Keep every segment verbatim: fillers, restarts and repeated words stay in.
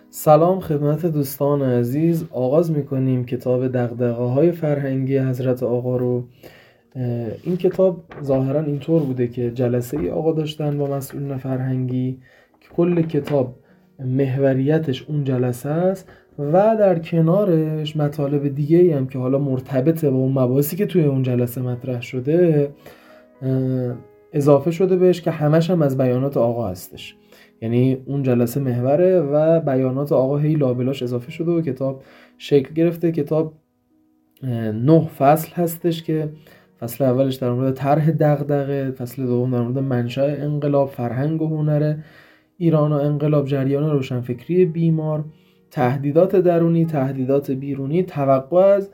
سلام خدمت دوستان عزیز. آغاز میکنیم کتاب دغدغه‌های فرهنگی حضرت آقا رو. این کتاب ظاهرا اینطور بوده که جلسه ای آقا داشتن با مسئولین فرهنگی که کل کتاب محوریتش اون جلسه است و در کنارش مطالب دیگه ای هم که حالا مرتبطه با اون مباحثی که توی اون جلسه مطرح شده اضافه شده بهش که همش هم از بیانات آقا هستش. یعنی اون جلسه محوره و بیانات آقا هی لابلاش اضافه شده و کتاب شکل گرفته. کتاب نه فصل هستش که فصل اولش در مورد طرح دغدغه، فصل دوم در مورد منشأ انقلاب، فرهنگ و هنر ایران و انقلاب، جریان روشنفکری بیمار، تهدیدات درونی، تهدیدات بیرونی، توقع از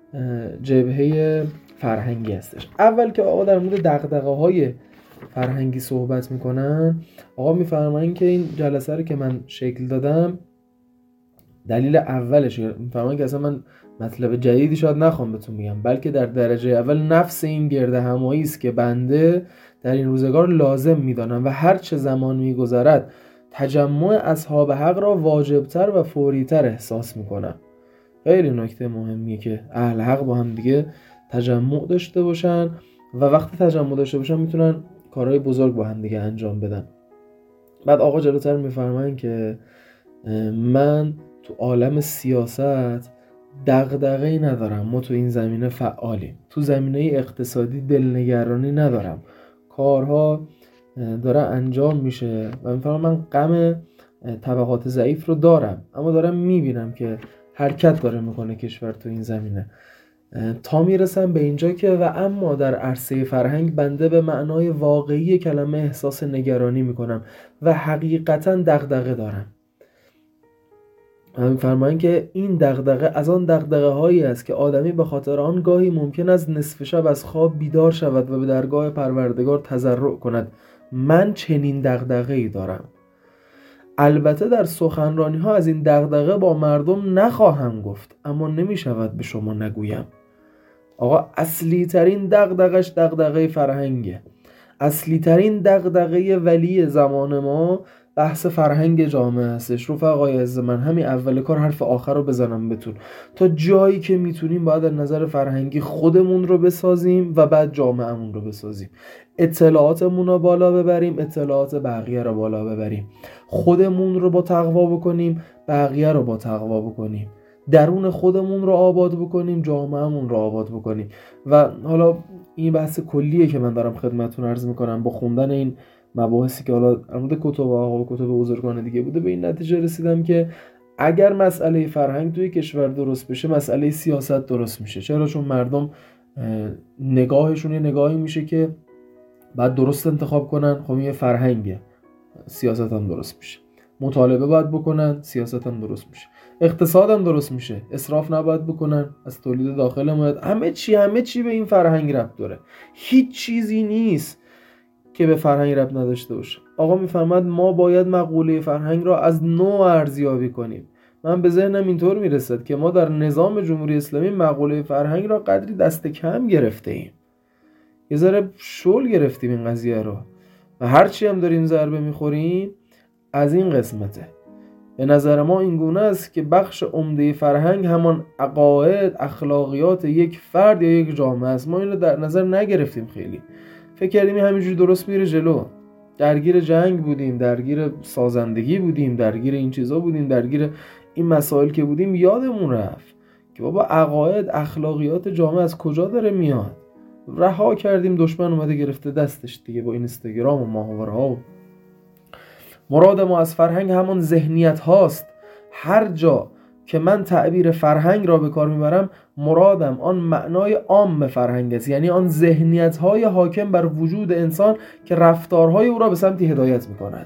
جبهه فرهنگی هستش. اول که آقا در مورد دغدغه‌های فرهنگی صحبت میکنن، آقا میفرمایند که این جلسه رو که من شکل دادم دلیل اولش میفرمایند که اصلا من مطلب جدیدی شاید نخوام بهتون بگم، بلکه در درجه اول نفس این گرده همایی است که بنده در این روزگار لازم میدانم و هر چه زمان میگذرد تجمع اصحاب حق را واجبتر و فوریتر احساس میکنم. خیلی نکته مهمیه که اهل حق با هم دیگه تجمع داشته باشن و وقتی تجمع داشته باشن میتونن کارهای بزرگ با هم دیگه انجام بدن. بعد آقا جلوتر میفرمایند که من تو عالم سیاست دغدغه‌ای ندارم، ما تو این زمینه فعالیم، تو زمینه اقتصادی دلنگرانی ندارم، کارها داره انجام میشه و میفرمایند من غم طبقات ضعیف رو دارم، اما دارم میبینم که حرکت داره میکنه کشور تو این زمینه تا میرسم به اینجا که و اما در عرصه فرهنگ بنده به معنای واقعی کلمه احساس نگرانی میکنم و حقیقتا دغدغه دارم. می‌فرمایند که این دغدغه از آن دغدغه هایی است که آدمی به خاطر آن گاهی ممکن است نصف شب از خواب بیدار شود و به درگاه پروردگار تضرع کند من چنین دغدغه‌ای دارم. البته در سخنرانی ها از این دغدغه با مردم نخواهم گفت، اما نمی شود به شما نگویم. آقا اصلی ترین دغدغش دغدغه فرهنگه. اصلی ترین دغدغه ولی زمان ما بحث فرهنگ جامعه هستش. رفقای عزیز من، همین اول کار حرف آخر رو بزنم بهتون، تا جایی که میتونیم باید از نظر فرهنگی خودمون رو بسازیم و بعد جامعهمون رو بسازیم. اطلاعاتمون رو بالا ببریم، اطلاعات بقیه رو بالا ببریم، خودمون رو با تقوا بکنیم، بقیه رو با تقوا بکنیم، درون خودمون رو آباد بکنیم، جامعهمون رو آباد بکنیم. و حالا این بحث کلیه که من دارم خدمتتون عرض میکنم. با خوندن این مباحثی که حالا در مورد کتب آقا و کتب بزرگان دیگه بوده، به این نتیجه رسیدم که اگر مسئله فرهنگ توی کشور درست بشه، مسئله سیاست درست میشه. چرا؟ چون مردم نگاهشون یه نگاهی میشه که بعد درست انتخاب کنن. خب یه فرهنگه، سیاست هم درست میشه. مطالبه باید بکنن، سیاست هم درست میشه. اقتصاد هم درست میشه، اسراف نباید بکنن، از تولید داخل حمایت. همه چی همه چی به این فرهنگ ربط داره. هیچ چیزی نیست که به فرهنگ ربط نداشته باشه. آقا میفهمد ما باید مقوله فرهنگ را از نو ارزیابی کنیم. من به ذهنم اینطور میرسد که ما در نظام جمهوری اسلامی مقوله فرهنگ را قدری دست کم گرفته ایم. یه ذره شل گرفتیم این قضیه رو و هرچی هم داریم ضربه میخوریم از این قسمته. به نظر ما این گونه است که بخش عمده فرهنگ همان عقاید، اخلاقیات یک فرد یا یک جامعه است. ما اینو در نظر نگرفتیم. خیلی فکر کردیم همینجوری درست میره جلو. درگیر جنگ بودیم، درگیر سازندگی بودیم، درگیر این چیزا بودیم، درگیر این مسائل که بودیم، یادمون رفت که بابا عقاید، اخلاقیات جامعه از کجا داره میاد. رها کردیم، دشمن اومده گرفته دستش دیگه با اینستاگرام و ماهواره ها. مراد ما از فرهنگ همان ذهنیت هاست. هر جا که من تعبیر فرهنگ را به کار میبرم، مرادم آن معنای عام فرهنگ است، یعنی آن ذهنیت های حاکم بر وجود انسان که رفتارهای او را به سمتی هدایت میکند.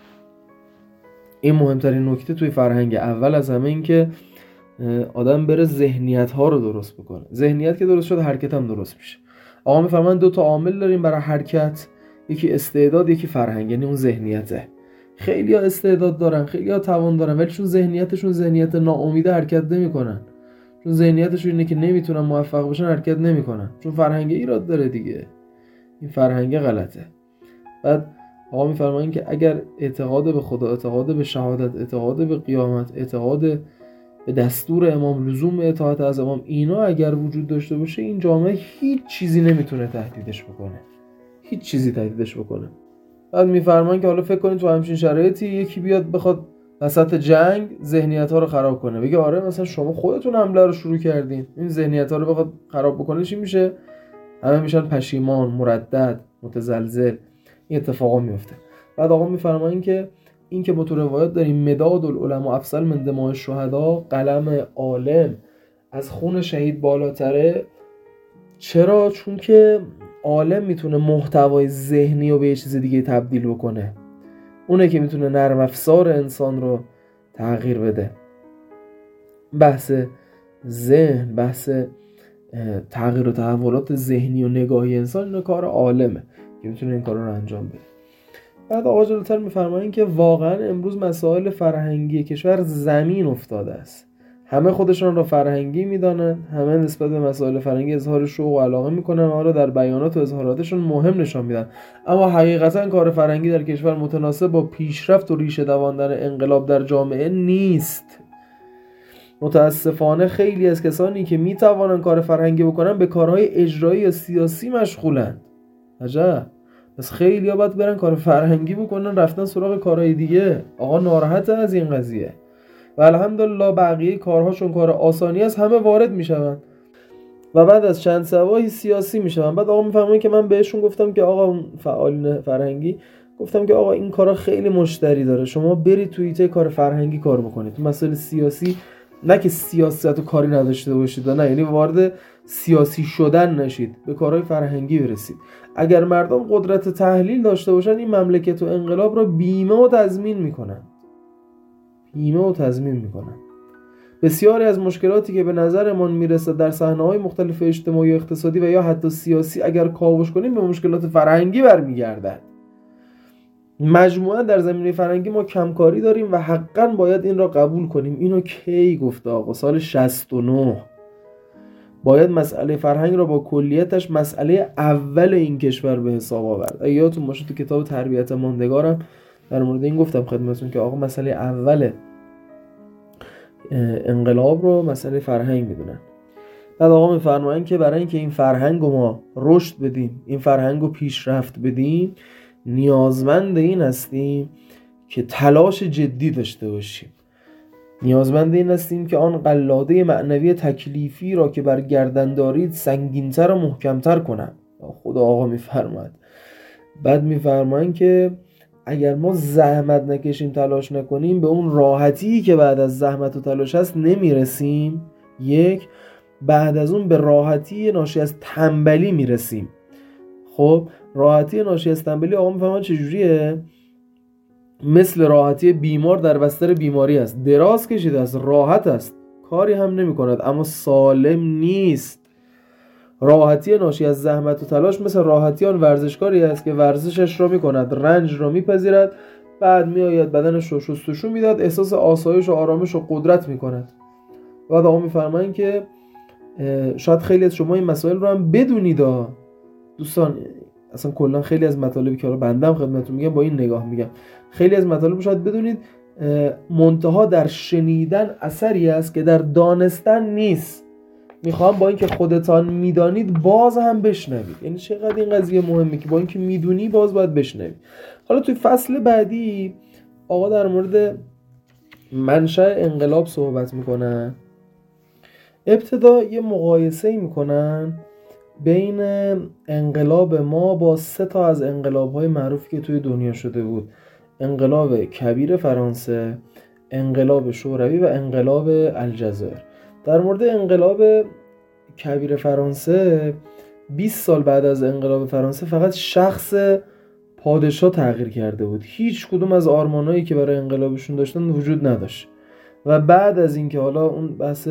این مهمترین نکته توی فرهنگ. اول از همه این که آدم بره ذهنیت ها رو درست بکنه. ذهنیت که درست شد، حرکت هم درست میشه. آقا میفهمن دو تا عامل داریم برای حرکت، یکی استعداد، یکی فرهنگ، یعنی اون ذهنیته. خیلی ها استعداد دارن، خیلی ها توان دارن، ولی چون ذهنیتشون ذهنیت ناامیده حرکت نمیکنن. چون ذهنیتشون اینه که نمیتونن موفق بشن، حرکت نمیکنن. چون فرهنگ ایراد داره دیگه. این فرهنگ غلطه. بعد آقا میفرمایند که اگر اعتقاد به خدا، اعتقاد به شهادت، اعتقاد به قیامت، اعتقاد به دستور امام، لزوم اطاعت از امام، اینا اگر وجود داشته باشه، این جامعه هیچ چیزی نمیتونه تهدیدش بکنه، هیچ چیزی تهدیدش بکنه. بعد میفرمان که حالا فکر کنید تو همچین شرایطی یکی بیاد بخواد وسط جنگ ذهنیت‌ها رو خراب کنه، بگه آره مثلا شما خودتون حمله رو شروع کردین، این ذهنیت‌ها رو بخواد خراب بکنه، چی میشه؟ همه میشن پشیمان، مردد، متزلزل. این اتفاقا میفته. بعد آقا میفرمایند که این که ما تو روایات داریم مداد العلماء افضل من دماء الشهداء، قلم عالم از خون شهید بالاتره. چرا؟ چون که عالم میتونه محتوای ذهنی رو به یه چیز دیگه تبدیل بکنه، اونه که میتونه نرم افزار انسان رو تغییر بده. بحث ذهن، بحث تغییر و تحولات ذهنی و نگاهی انسان، اینو کار عالمه که میتونه این کار رو انجام بده. بعد آقا جلوتر میفرمایند که واقعا امروز مسائل فرهنگی کشور زمین افتاده است. همه خودشان را فرهنگی میدانند، همه نسبت به مسائل فرهنگی اظهار شوق و علاقه میکنن، آن را در بیانات و اظهاراتشون مهم نشان میدن، اما حقیقتا کار فرهنگی در کشور متناسب با پیشرفت و ریشه دواندن انقلاب در جامعه نیست. متاسفانه خیلی از کسانی که میتوانند کار فرهنگی بکنن به کارهای اجرایی یا سیاسی مشغولند. عجب. پس خیلی ها باید برن کار فرهنگی بکنن، رفتن سراغ کارهای دیگه. آقا ناراحته از این قضیه و الحمدلله بقیه کارها چون کار آسانی است همه وارد میشوند و بعد از چند سباهی سیاسی میشوند. بعد آقا میفهمن که من بهشون گفتم که آقا فعالین فرهنگی، گفتم که آقا این کارا خیلی مشتری داره، شما برید توی ایته کار فرهنگی کار بکنید، تو مسائل سیاسی نه که سیاست و کاری نداشته باشید، نه، یعنی وارد سیاسی شدن نشید، به کارهای فرهنگی برسید. اگر مردم قدرت تحلیل داشته باشن، این مملکت و انقلاب را بیمه و تضمین میکنن، بیمه و تضمین میکنن. بسیاری از مشکلاتی که به نظرمان میرسه در صحنه‌های مختلف اجتماعی و اقتصادی و یا حتی سیاسی، اگر کاوش کنیم به مشکلات فرهنگی برمیگردد. مجموعاً در زمینه فرهنگی ما کمکاری داریم و حقاً باید این را قبول کنیم. اینو کی گفته آقا؟ سال شصت و نه باید مسئله فرهنگ را با کلیتش مسئله اول این کشور به حساب آورد. یادتون باشه تو کتاب تربیت ماندگارم در مورد این گفتم خدمتتون که آقا مسئله اول انقلاب رو مسئله فرهنگ میدونن. بعد آقا میفرمایند که برای اینکه این فرهنگ رو ما رشد بدیم، این فرهنگ رو پیشرفت بدیم، نیازمند این هستیم که تلاش جدی داشته باشیم. نیازمند این هستیم که آن قلاده معنوی تکلیفی را که بر گردن دارید سنگین‌تر و محکم‌تر کنم. خدا آقا میفرماید. بعد میفرمایند که اگر ما زحمت نکشیم، تلاش نکنیم، به اون راحتی که بعد از زحمت و تلاش هست نمیرسیم. یک، بعد از اون به راحتی ناشی از تنبلی میرسیم. خب راحتی ناشی از تنبلی آقا میفهمن چجوریه؟ مثل راحتی بیمار در بستر بیماری است، دراز کشیده است، راحت است، کاری هم نمی کند، اما سالم نیست. راحتی ناشی از زحمت و تلاش مثل راحتی آن ورزشکاری است که ورزشش را می کند، رنج را می پذیرد، بعد می آید بدنش رو شستشو می داد، احساس آسایش و آرامش و قدرت می کند. بعد آقا می فرمایند که شاید خیلی از شما این مسائل رو هم بدونید دوستان. اصلا کلا خیلی از مطالبی که رو بندم خدمتتون میگم با این نگاه میگم، خیلی از مطالب شاید بدونید، منتها در شنیدن اثری است که در دانستن نیست. میخوام با اینکه خودتان میدانید باز هم بشنوید. یعنی چقدر این قضیه مهمه که با اینکه میدونی باز باید بشنوید. حالا توی فصل بعدی آقا در مورد منشأ انقلاب صحبت میکنن. ابتدا یه مقایسه میکنن بین انقلاب ما با سه تا از انقلاب‌های معروفی که توی دنیا شده بود: انقلاب کبیر فرانسه، انقلاب شوروی و انقلاب الجزایر. در مورد انقلاب کبیر فرانسه، بیست سال بعد از انقلاب فرانسه فقط شخص پادشاه تغییر کرده بود، هیچ کدوم از آرمانایی که برای انقلابشون داشتن وجود نداشت. و بعد از اینکه حالا اون بحث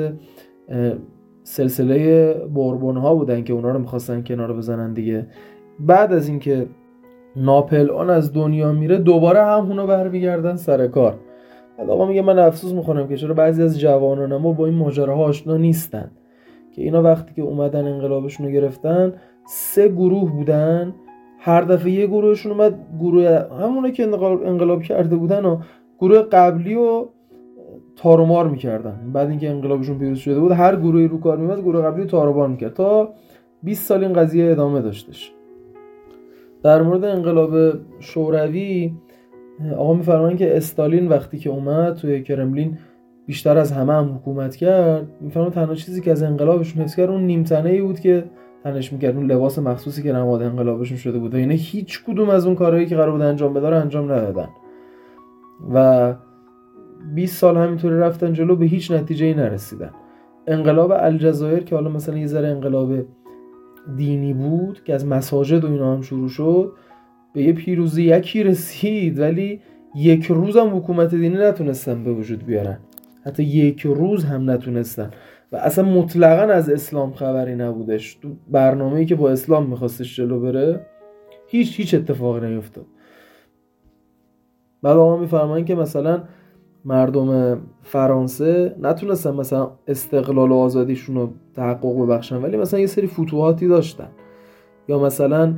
سلسله بوربون ها بودن که اونا رو میخواستن کنار بزنن دیگه، بعد از اینکه ناپل اون از دنیا میره دوباره هم اونا برمیگردن سر کار. بعد آقا میگه من افسوس میخورم که چرا بعضی از جوانان ما با این ماجراها آشنا نیستن، که اینا وقتی که اومدن انقلابشون رو گرفتن سه گروه بودن، هر دفعه یه گروهشون اومد، گروه همونه که انقلاب, انقلاب کرده بودن و گروه قبلی رو تارومار میکردن. بعد اینکه انقلابشون پیروز شده بود هر گروهی رو کار میمد گروه قبلی رو تارومار میکرد تا بیست سال این قضیه ادامه داشتش. در مورد انقلاب شوروی آقا میفرمایند که استالین وقتی که اومد توی کرملین بیشتر از همه هم حکومت کرد، میفرمایند تنها چیزی که از انقلابشون حفظ کرد اون نیم تنه‌ای بود که تنش میکرد، اون لباس مخصوصی که نماد انقلابشون شده بود. یعنی هیچ کدوم از اون کارهایی که قرار بود انجام بدن انجام ندادن و بیست سال همینطوری رفتن جلو، به هیچ نتیجه‌ای نرسیدن. انقلاب الجزایر که حالا مثلا یه ذره انقلاب دینی بود که از مساجد و اینا هم شروع شد، به یه پیروزی یکی رسید، ولی یک روز هم حکومت دینی نتونستن به وجود بیارن، حتی یک روز هم نتونستن و اصلا مطلقاً از اسلام خبری نبودش. تو برنامه‌ای که با اسلام میخواستش جلو بره هیچ هیچ اتفاقی نیفتاد. بعد آقا میفرمایند که مثلا مردم فرانسه نتونستن مثلا استقلال و آزادیشون رو تحقق ببخشن، ولی مثلا یه سری فتوحاتی داشتن. یا مثلا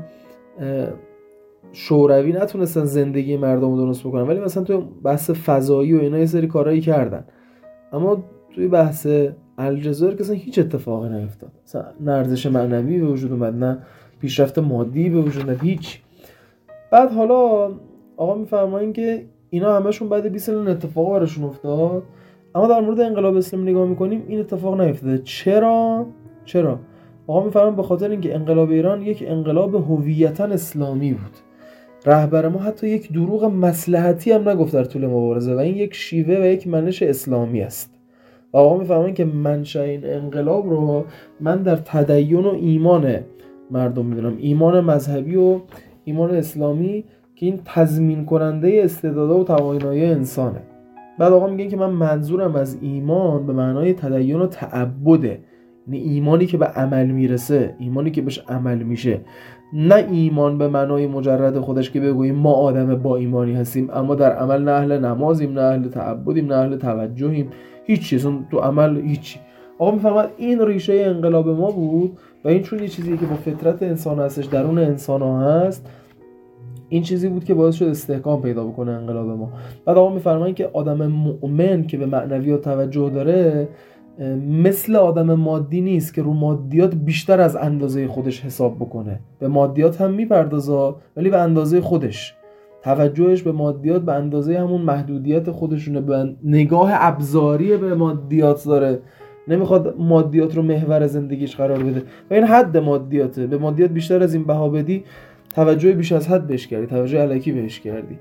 شوروی نتونستن زندگی مردم رو درست بکنن، ولی مثلا توی بحث فضایی و اینا یه سری کارهایی کردن. اما توی بحث الجزایر که اصلا هیچ اتفاقی نیفتاد، مثلا نه ارزش معنوی به وجود اومد، نه پیشرفت مادی به وجود اومد، هیچ. بعد حالا آقا میفرمایند که اینا همشون بعد بیست سال اتفاق براشون افتاد، اما در مورد انقلاب اسلامی نگاه میکنیم این اتفاق نیفتاده. چرا؟ چرا؟ آقا میفرمایند به خاطر اینکه انقلاب ایران یک انقلاب هویتاً اسلامی بود. رهبر ما حتی یک دروغ مصلحتی هم نگفت در طول مبارزه و این یک شیوه و یک منش اسلامی است. و آقا میفرمایند که منشأ این انقلاب رو من در تدین و ایمان مردم میدونم، ایمان مذهبی و ایمان اسلامی که این تضمین کننده استعدادها و توانایی انسانه. بعد آقا میگن که من منظورم از ایمان به معنای تدین و تعبده، یعنی ایمانی که به عمل میرسه، ایمانی که بهش عمل میشه، نه ایمان به معنای مجرد خودش که بگوییم ما آدم با ایمانی هستیم اما در عمل نه اهل نمازیم، نه اهل تعبدیم، نه اهل توجهیم، هیچ چیز اون تو عمل هیچی. آقا میفهمد این ریشه انقلاب ما بود و این چون یه چیزی که با فطرت انسان هستش، درون انسان ها هست، این چیزی بود که باعث شد استحکام پیدا بکنه انقلاب ما. بعد آقا میفرمایند که آدم مؤمن که به معنویات توجه داره مثل آدم مادی نیست که رو مادیات بیشتر از اندازه خودش حساب بکنه. به مادیات هم میپردازه ولی به اندازه خودش، توجهش به مادیات به اندازه همون محدودیت خودشونه، به نگاه ابزاری به مادیات داره، نمیخواد مادیات رو محور زندگیش قرار بده و این حد مادیاته. به مادیات بیشتر از این بها بدی، توجه بیش از حد بهش کردی، توجه الکی بهش کردی.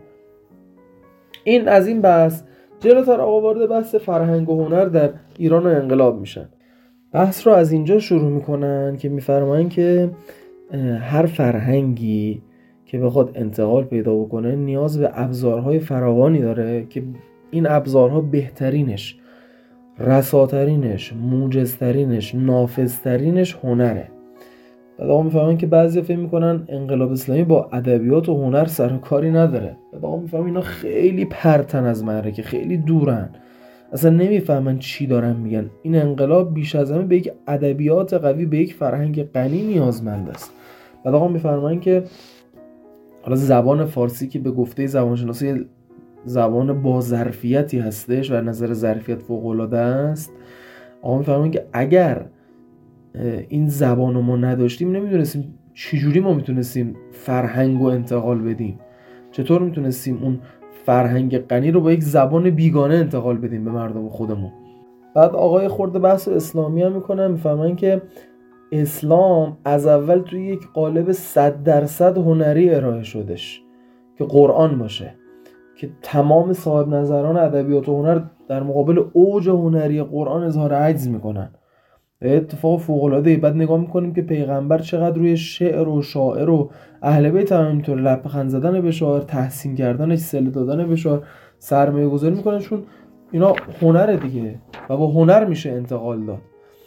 این از این بحث. جلوتر آقا وارد بحث فرهنگ و هنر در ایران و انقلاب میشن. بحث رو از اینجا شروع میکنن که میفرمایند که هر فرهنگی که بخواد انتقال پیدا بکنه نیاز به ابزارهای فراوانی داره که این ابزارها بهترینش، رساترینش، موجزترینش، نافذترینش هنره. بعد آقا میفهمن که بعضی فکر میکنن انقلاب اسلامی با ادبیات و هنر سر و کاری نداره. بعد آقا میفهمن اینا خیلی پرتن از معرکه، خیلی دورن، اصلا نمیفهمن چی دارن میگن. این انقلاب بیش از همه به یک ادبیات قوی، به یک فرهنگ غنی نیازمند است. بعد آقا میفرمایند که حالا زبان فارسی که به گفته زبانشناسی زبان با ظرفیتی هستش و نظر ظرفیت فوق العاده است، آقا میفرمایند که اگر این زبانو ما نداشتیم نمیدونستیم چجوری ما میتونستیم فرهنگ رو انتقال بدیم، چطور میتونستیم اون فرهنگ غنی رو با یک زبان بیگانه انتقال بدیم به مردم خودمون. بعد آقای خورده بحث اسلامی هم میکنن، میفهمن که اسلام از اول توی یک قالب صد درصد هنری ارائه شدش که قرآن باشه، که تمام صاحب نظران ادبیات و هنر در مقابل اوج هنری قرآن اظهار عجز میکنن. اتفاق فوق‌العاده‌ای. بعد نگاه میکنیم که پیغمبر چقدر روی شعر و شاعر و اهل بیت هم اینطور لبخند زدن به شاعر، تحسین کردنش، صله دادن به شاعر سرمایه گذاری میکنن، چون اینا هنره دیگه و با هنر میشه انتقال داد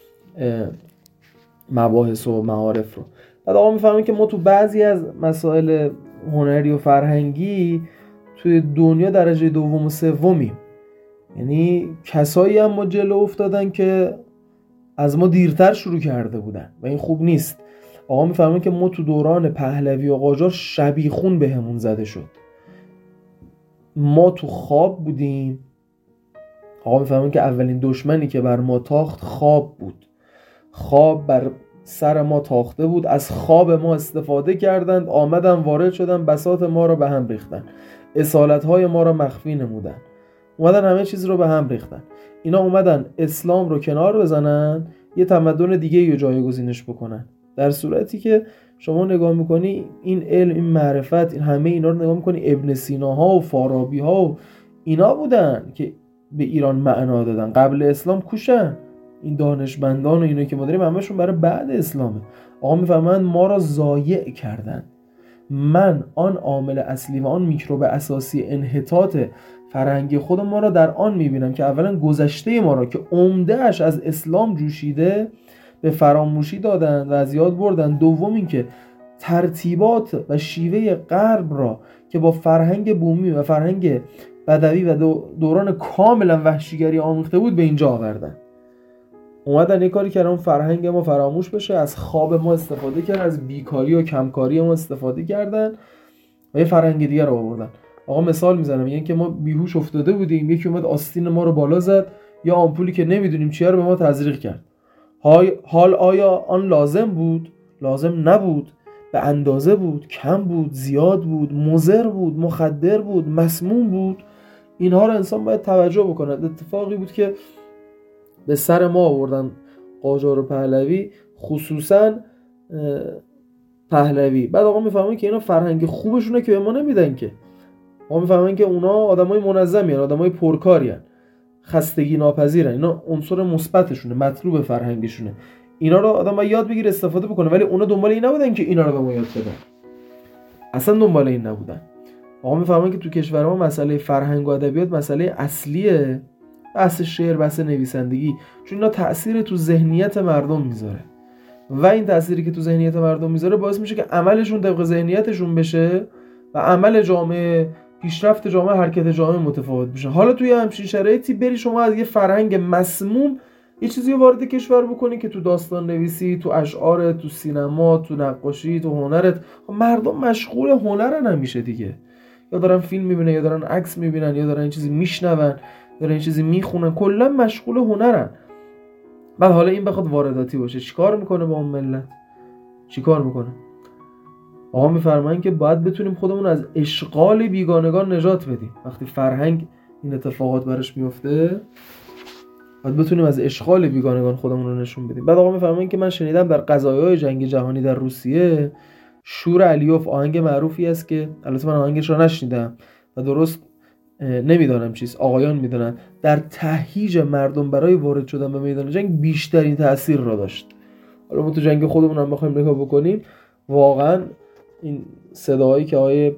مباحث و معارف رو. بعد آقا میفهمیم که ما تو بعضی از مسائل هنری و فرهنگی توی دنیا درجه دوم و سومیم، یعنی کسایی هم ما جلو افتادن که از ما دیرتر شروع کرده بودن و این خوب نیست. آقا میفهمن که ما تو دوران پهلوی و قاجار شبیخون به همون زده شد، ما تو خواب بودیم. آقا میفهمن که اولین دشمنی که بر ما تاخت خواب بود، خواب بر سر ما تاخته بود، از خواب ما استفاده کردند، آمدن وارد شدن، بساط ما رو به هم ریختن، اصالت‌های ما رو مخفی نمودن، اومدن همه چیز رو به هم ریختن. اینا اومدن اسلام رو کنار بزنن، یه تمدن دیگه رو جایگزینش بکنن، در صورتی که شما نگاه میکنی این علم، این معرفت، این همه اینا رو نگاه میکنی، ابن سیناها و فارابی ها و اینا بودن که به ایران معنا دادن. قبل اسلام کوشن این دانشمندان و اینا که ما داریم همشون برای بعد اسلامه. آقا میفهمن ما را ضایع کردن. من آن عامل اصلی و آن میکروب اساسی انحطاط فرهنگی خود ما را در آن میبینم که اولا گذشته ما را که عمده‌اش از اسلام جوشیده به فراموشی دادن و از یاد بردن. دوم این که ترتیبات و شیوه غرب را که با فرهنگ بومی و فرهنگ بدوی و دوران کاملا وحشیگری آمیخته بود به اینجا آوردن. اومدن یه کاری کردن فرهنگ ما فراموش بشه، از خواب ما استفاده کردن، از بیکاری و کمکاری ما استفاده کردن و یه فرهنگ دیگه رو آوردن. آقا مثال میزنم، یعنی که ما بیهوش افتاده بودیم، یکی اومد آستین ما رو بالا زد، یا آمپولی که نمیدونیم چیه رو به ما تزریق کرد. حال آیا آن لازم بود؟ لازم نبود. به اندازه بود، کم بود، زیاد بود، مضر بود، مخدر بود، مسموم بود. اینها رو انسان باید توجه بکنه. اتفاقی بود که به سر ما آوردن قاجار و پهلوی، خصوصا پهلوی. بعد آقا میفهمن که اینا فرهنگ خوبشونه که به ما نمیدن که. آقا میفهمن که اونا آدمای منظمی هستن، آدمای پرکاری هستن، خستگی ناپذیرن. اینا عنصر مثبتشونه، مطلوب فرهنگشونه. اینا رو آدم باید یاد بگیره، استفاده بکنه. ولی اونا دنبال این نبودن که اینا رو به ما یاد بدن، اصلا دنبال این نبودن. آقا میفهمن که تو کشور ما مسئله فرهنگ و ادبیات مسئله اصلیه، بحث شعر، بحث نویسندگی، چون اینا تأثیر تو ذهنیت مردم میذاره و این تأثیری که تو ذهنیت مردم میذاره باعث میشه که عملشون طبق ذهنیتشون بشه و عمل جامعه، پیشرفت جامعه، حرکت جامعه متفاوت بشه. حالا توی همچین شرایطی بری شما از یه فرهنگ مسموم یه چیزی رو وارد کشور بکنی که تو داستان نویسی، تو اشعار، تو سینما، تو نقاشی، تو هنرت، مردم مشغول هنرن همیشه دیگه. یا دارن فیلم میبینن، یا دارن عکس میبینن، یا دارن این چیزی میشنون، دارن این چیزی میخونن، کلا مشغول هنرن. بعد حالا این بخواد وارداتی باشه، چیکار میکنه با اون ملت؟ چیکار میکنه؟ آقا میفرمایند که باید بتونیم خودمون از اشغال بیگانگان نجات بدیم. وقتی فرهنگ این اتفاقات برش میفته، باید بتونیم از اشغال بیگانگان خودمون رو نشون بدیم. بعد آقا میفرمایند که من شنیدم در قضایای جنگ جهانی در روسیه، شور علیوف آهنگ معروفی است که البته من آهنگش رو نشنیدم و درست نمیدانم چیز، آقایان میدونن، در تهییج مردم برای وارد شدن به میدان جنگ بیشترین تأثیر را داشت. حالا ما تو جنگ خودمون هم بخوایم نگاه بکنیم، واقعا این صداهایی که آقای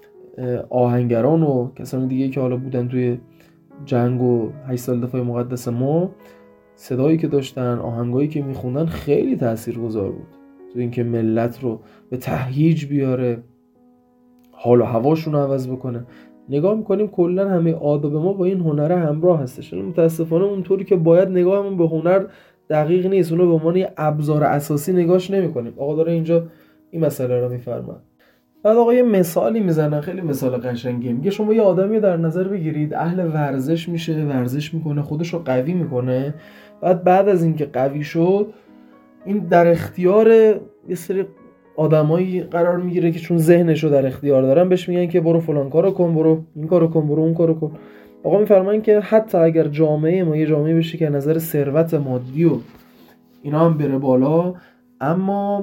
آهنگران و کسان دیگه که حالا بودن توی جنگ و هشت سال دفاع مقدس ما، صدایی که داشتن، آهنگایی که میخوندن خیلی تاثیرگذار بود تو اینکه ملت رو به تهییج بیاره، حال و هواشون رو عوض بکنه. نگاه میکنیم کلا همه آداب ما با این هنر همراه هستش. متاسفانه اونطوری که باید نگاهمون به هنر دقیق نیست، اونو به عنوان یه ابزار اساسی نگاهش نمیکنیم. آقا داره اینجا این مسئله رو میفرماد. بعد آقا یه مثالی میزنن، خیلی مثال قشنگی. میگه شما یه آدمی در نظر بگیرید، اهل ورزش میشه، ورزش میکنه، خودش رو قوی میکنه، بعد بعد از اینکه قوی شد این در اختیار یه سری آدمایی قرار میگیره که چون ذهنش رو در اختیار دارن بهش میگن که برو فلان کارو کن، برو این کارو کن، برو اون کارو کن. آقا میفرمایند که حتی اگر جامعه ما یه جامعه بشه که نظر ثروت مادی و اینا هم بره بالا، اما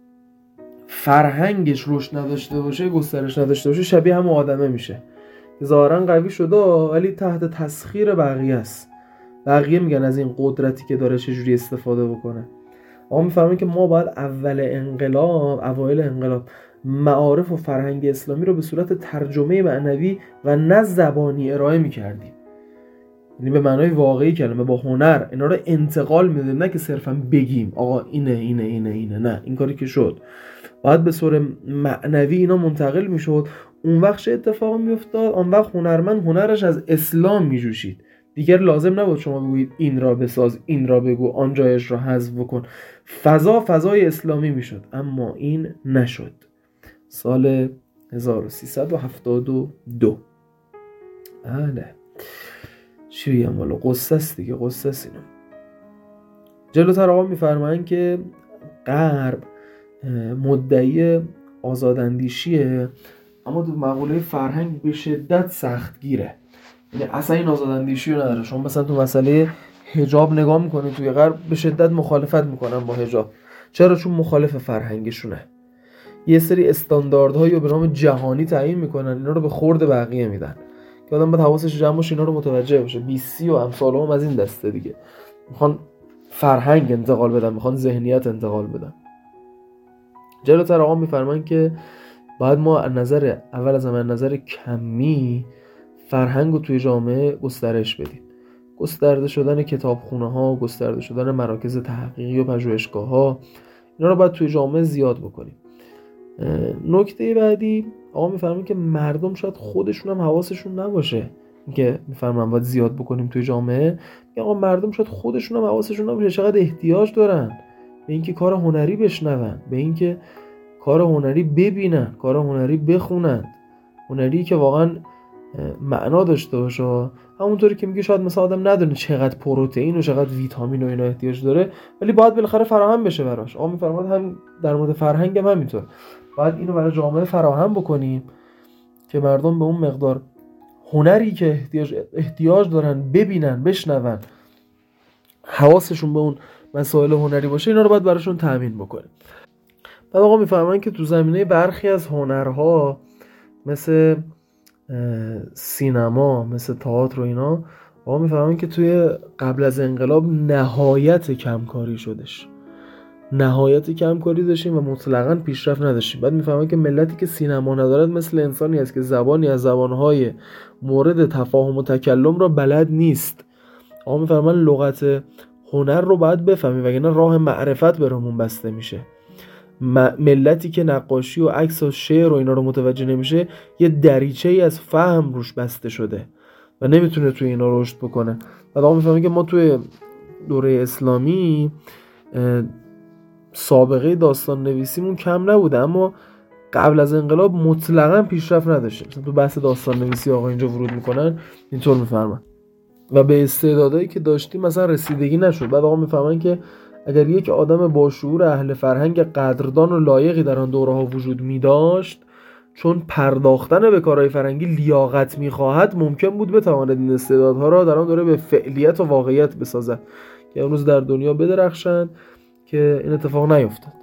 فرهنگش رشد نداشته باشه، گسترش نداشته باشه، شبیه همون آدمه میشه که ظاهرا قوی شده ولی تحت تسخیر بقیه است. بقیه میگن از این قدرتی که داره چجوری استفاده بکنه. آقا میفهمیم که ما باید اول انقلاب، اوایل انقلاب، معارف و فرهنگ اسلامی رو به صورت ترجمه معنوی و نه زبانی ارائه میکردیم، یعنی به معنای واقعی کلمه، با هنر اینا رو انتقال میدیم، نه که صرفا بگیم آقا اینه اینه اینه اینه. نه، این کاری که شد باید به صورت معنوی اینا منتقل میشد. اون وقت چه اتفاقی میافتاد؟ اون وقت هنرمند هنرش از اسلام میجوشید، دیگر لازم نبود شما بگویید این را بساز، این را بگو، آن جایش را حذف بکن. فضا فضای اسلامی میشد، اما این نشد. سال هزار و سیصد و هفتاد و دو. بله چی بگم والا، قصه است دیگه، قصه است اینا. جلوتر آقا میفرمایند که غرب مدعی آزاداندیشیه، اما تو مقوله فرهنگ به شدت سختگیره. یعنی اصلا این آزاداندیشی رو نداره. شما مثلا تو مسئله حجاب نگاه میکنید توی غرب به شدت مخالفت میکنن با حجاب. چرا؟ چون مخالف فرهنگشونه. یه سری استانداردهایی رو به نام جهانی تعیین میکنن، اینا رو به خورد بقیه میدن که آدم باید حواسش جمع باشه اینا رو متوجه باشه. بی سی و امثال هم از این دسته دیگه، میخوان فرهنگ انتقال بدن، میخوان ذهنیت انتقال بدن. جلوتر آقا میفرمان که باید ما از نظر اول از همه از نظر کمی فرهنگ رو توی جامعه گسترش بدیم. گسترده شدن کتابخونه ها، گسترده شدن مراکز تحقیقی و پژوهشگاه ها، اینا رو باید توی جامعه زیاد بکنیم. نکته بعدی آقا میفرمایند که مردم شاید خودشون هم حواسشون نباشه که میفرمایند باید زیاد بکنیم توی جامعه. آقا مردم شاید خودشون هم حواسشون نباشه چقدر احتیاج دارن به اینکه کار هنری بشنون، به اینکه کار هنری ببینن، کار هنری بخونن، هنری که واقعا معنا داشته باشه. همونطوری که میگه شاید مثلا آدم ندونه چقدر پروتئین و چقدر ویتامین و اینا احتیاج داره، ولی باید بالاخره فراهم بشه براش. آقا میفرماید هم در مورد فرهنگ هم همینطور، باید اینو برای جامعه فراهم بکنیم که مردم به اون مقدار هنری که احتیاج احتیاج دارن ببینن، بشنون، حواسشون به اون مسائل هنری باشه، اینا رو باید براشون تامین بکنیم. بعد آقا میفرمایند که تو زمینه برخی از هنرها مثل سینما، مثل تئاتر و اینا، آقا میفرمایند که توی قبل از انقلاب نهایت کمکاری شدش، نهایت کمکاری داشتیم و مطلقاً پیشرفت نداشتیم. بعد میفهمن که ملتی که سینما ندارد مثل انسانی است که زبانی از زبانهای مورد تفاهم و تکلم را بلد نیست. آقا میفهمن لغت هنر رو باید بفهمیم وگرنه راه معرفت برامون بسته میشه. ملتی که نقاشی و عکس و شعر و اینا رو متوجه نمیشه، یه دریچه ای از فهم روش بسته شده و نمیتونه توی اینا رشد بکنه. بعد آقا میفهمن که ما توی دوره اسلامی سابقه داستان نویسیمون کم نبوده، اما قبل از انقلاب مطلقاً پیشرفت نداشتیم. مثلا تو بحث داستان نویسی آقا اینجا ورود میکنن اینطور میفرمان و به استعدادایی که داشتیم مثلا رسیدگی نشد. بعد آقا میفهمن که اگر یک آدم با شعور اهل فرهنگ قدردان و لایقی در آن دوره ها وجود می داشت، چون پرداختن به کارهای فرهنگی لیاقت میخواهد، ممکن بود بتواند این استعدادها را در آن دوره به فعلیت و واقعیت بسازد که امروز در دنیا بدرخشند، که این اتفاق نیفتاد.